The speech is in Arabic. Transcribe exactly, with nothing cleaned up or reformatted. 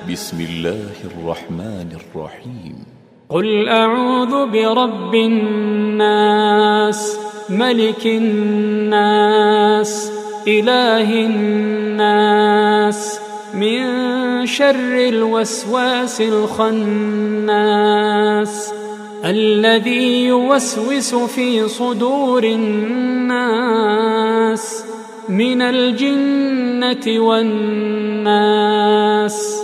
بسم الله الرحمن الرحيم. قل أعوذ برب الناس ملك الناس إله الناس من شر الوسواس الخناس الذي يوسوس في صدور الناس من الجنة والناس.